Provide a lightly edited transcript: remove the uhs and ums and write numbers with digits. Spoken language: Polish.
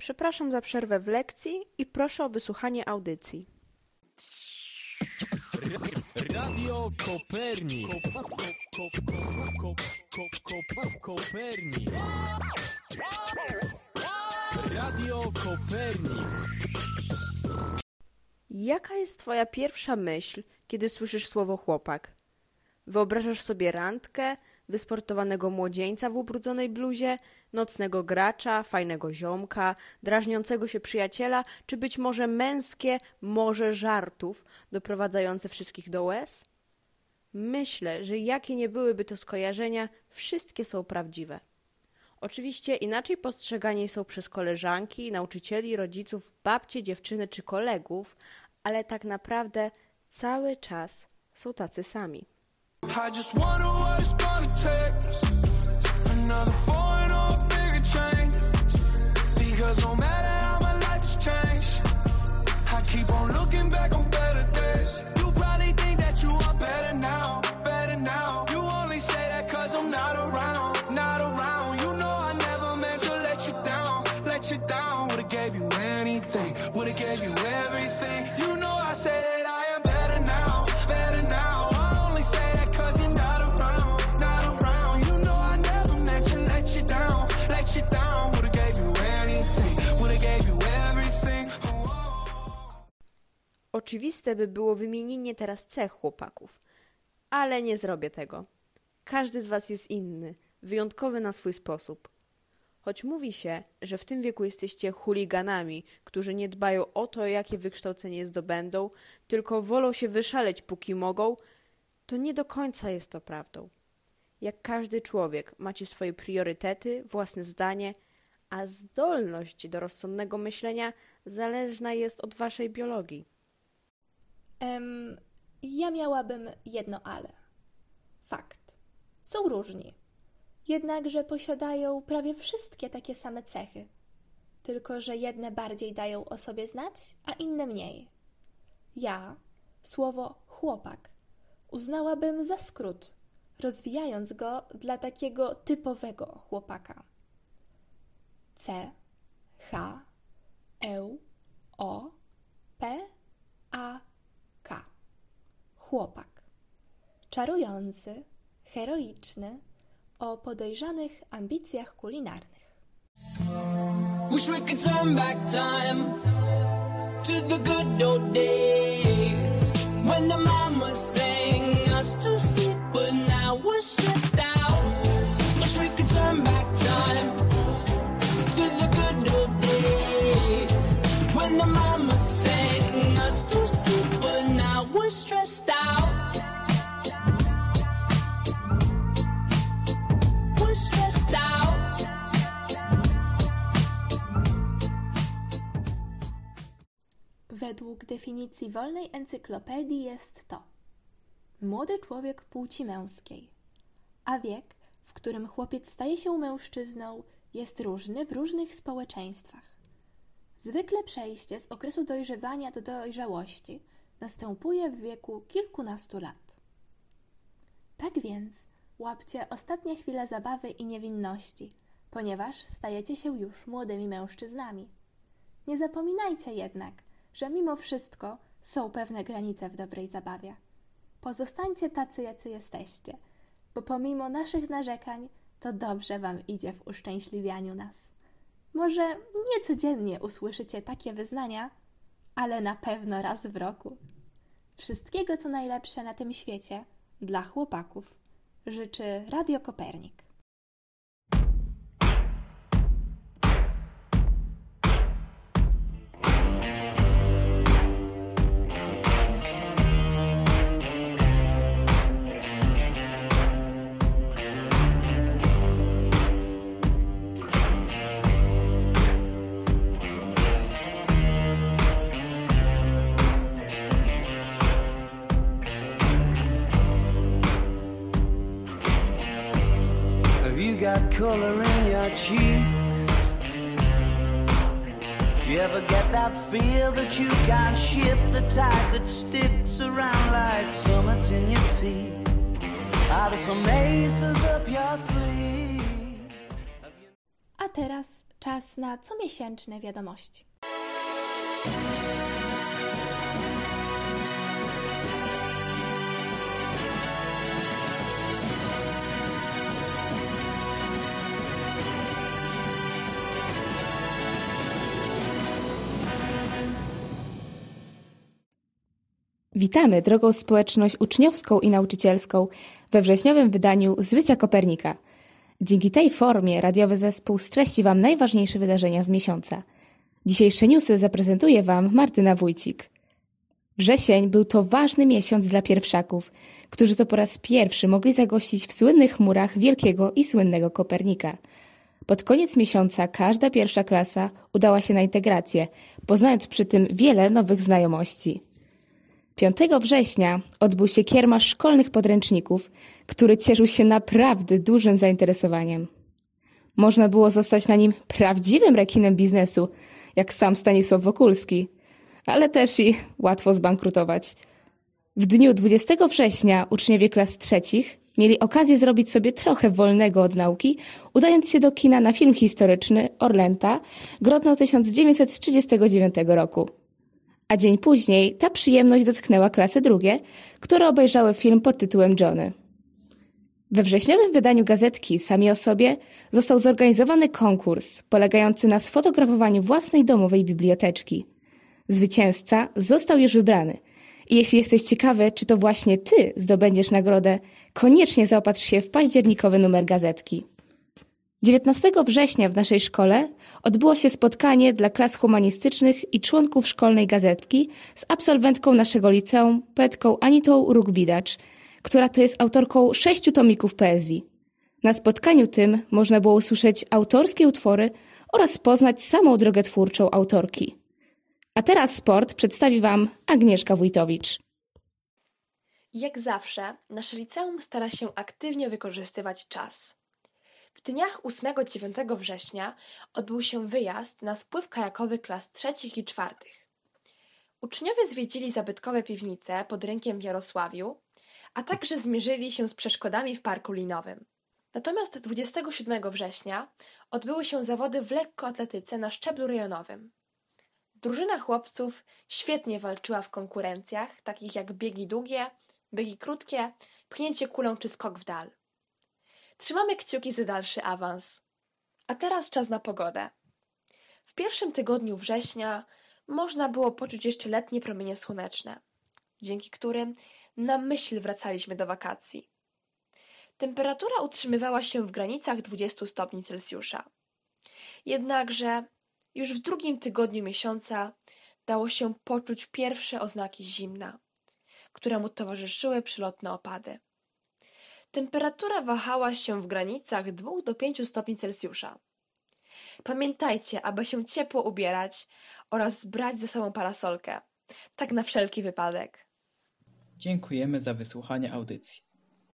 Przepraszam za przerwę w lekcji i proszę o wysłuchanie audycji. Radio Kopernik. Kopernik. Radio Kopernik. Jaka jest twoja pierwsza myśl, kiedy słyszysz słowo chłopak? Wyobrażasz sobie randkę, wysportowanego młodzieńca w ubrudzonej bluzie, nocnego gracza, fajnego ziomka, drażniącego się przyjaciela, czy być może męskie morze żartów doprowadzające wszystkich do łez? Myślę, że jakie nie byłyby to skojarzenia, wszystkie są prawdziwe. Oczywiście inaczej postrzegani są przez koleżanki, nauczycieli, rodziców, babcie, dziewczyny czy kolegów, ale tak naprawdę cały czas są tacy sami. I just wonder what it's gonna take. Another foreign or a bigger change. Because no matter how my life has changed, I keep on looking back on better days. You probably think that you are better now, better now. You only say that cause I'm not around, not around. You know I never meant to let you down, let you down. Would've gave you anything, would've gave you everything. You know I say that I am better now, better now. I only say that cause you're not around, not around. You know I never meant to let you down, let you down. Would've gave you anything, would've gave you everything. Oczywiste by było wymienienie teraz cech chłopaków, ale nie zrobię tego. Każdy z was jest inny, wyjątkowy na swój sposób. Choć mówi się, że w tym wieku jesteście chuliganami, którzy nie dbają o to, jakie wykształcenie zdobędą, tylko wolą się wyszaleć póki mogą, to nie do końca jest to prawdą. Jak każdy człowiek macie swoje priorytety, własne zdanie, a zdolność do rozsądnego myślenia zależna jest od waszej biologii. Ja miałabym jedno ale. Fakt. Są różni. Jednakże posiadają prawie wszystkie takie same cechy. Tylko że jedne bardziej dają o sobie znać, a inne mniej. Ja słowo chłopak uznałabym za skrót, rozwijając go dla takiego typowego chłopaka. C, H, E, O, P, A, K. Chłopak. Czarujący, heroiczny, o podejrzanych ambicjach kulinarnych. Wish we could turn back time to the good old days when the mama sang us to sleep, but now we're stressed out. Wish we could turn back time to the good old days when the mama sang us to sleep, but now we're stressed out. We're stressed out. Według definicji wolnej encyklopedii jest to młody człowiek płci męskiej, a wiek, w którym chłopiec staje się mężczyzną, jest różny w różnych społeczeństwach. Zwykle przejście z okresu dojrzewania do dojrzałości następuje w wieku kilkunastu lat. Tak więc łapcie ostatnie chwile zabawy i niewinności, ponieważ stajecie się już młodymi mężczyznami. Nie zapominajcie jednak, że mimo wszystko są pewne granice w dobrej zabawie. Pozostańcie tacy, jacy jesteście, bo pomimo naszych narzekań, to dobrze wam idzie w uszczęśliwianiu nas. Może nie codziennie usłyszycie takie wyznania, ale na pewno raz w roku. Wszystkiego, co najlepsze na tym świecie dla chłopaków życzy Radio Kopernik. Got color in your cheeks. Do you ever get that feel that you can't shift, the tide that sticks around like summits in your teeth? Are there some aces up your sleeve? A teraz czas na comiesięczne wiadomości. Witamy drogą społeczność uczniowską i nauczycielską we wrześniowym wydaniu z życia Kopernika. Dzięki tej formie radiowy zespół streści Wam najważniejsze wydarzenia z miesiąca. Dzisiejsze newsy zaprezentuje Wam Martyna Wójcik. Wrzesień był to ważny miesiąc dla pierwszaków, którzy to po raz pierwszy mogli zagościć w słynnych murach wielkiego i słynnego Kopernika. Pod koniec miesiąca każda pierwsza klasa udała się na integrację, poznając przy tym wiele nowych znajomości. 5 września odbył się kiermasz szkolnych podręczników, który cieszył się naprawdę dużym zainteresowaniem. Można było zostać na nim prawdziwym rekinem biznesu, jak sam Stanisław Wokulski, ale też i łatwo zbankrutować. W dniu 20 września uczniowie klas trzecich mieli okazję zrobić sobie trochę wolnego od nauki, udając się do kina na film historyczny Orlęta, Grodno 1939 roku. A dzień później ta przyjemność dotknęła klasy drugie, które obejrzały film pod tytułem Johnny. We wrześniowym wydaniu gazetki Sami o sobie został zorganizowany konkurs polegający na sfotografowaniu własnej domowej biblioteczki. Zwycięzca został już wybrany i jeśli jesteś ciekawy, czy to właśnie Ty zdobędziesz nagrodę, koniecznie zaopatrz się w październikowy numer gazetki. 19 września w naszej szkole odbyło się spotkanie dla klas humanistycznych i członków szkolnej gazetki z absolwentką naszego liceum, poetką Anitą Róg-Bidacz, która to jest autorką 6 tomików poezji. Na spotkaniu tym można było usłyszeć autorskie utwory oraz poznać samą drogę twórczą autorki. A teraz sport przedstawi Wam Agnieszka Wójtowicz. Jak zawsze, nasze liceum stara się aktywnie wykorzystywać czas. W dniach 8-9 września odbył się wyjazd na spływ kajakowy klas trzecich i czwartych. Uczniowie zwiedzili zabytkowe piwnice pod rynkiem w Jarosławiu, a także zmierzyli się z przeszkodami w parku linowym. Natomiast 27 września odbyły się zawody w lekkoatletyce na szczeblu rejonowym. Drużyna chłopców świetnie walczyła w konkurencjach, takich jak biegi długie, biegi krótkie, pchnięcie kulą czy skok w dal. Trzymamy kciuki za dalszy awans. A teraz czas na pogodę. W pierwszym tygodniu września można było poczuć jeszcze letnie promienie słoneczne, dzięki którym na myśl wracaliśmy do wakacji. Temperatura utrzymywała się w granicach 20 stopni Celsjusza. Jednakże już w drugim tygodniu miesiąca dało się poczuć pierwsze oznaki zimna, któremu towarzyszyły przelotne opady. Temperatura wahała się w granicach 2 do 5 stopni Celsjusza. Pamiętajcie, aby się ciepło ubierać oraz brać ze sobą parasolkę, tak na wszelki wypadek. Dziękujemy za wysłuchanie audycji.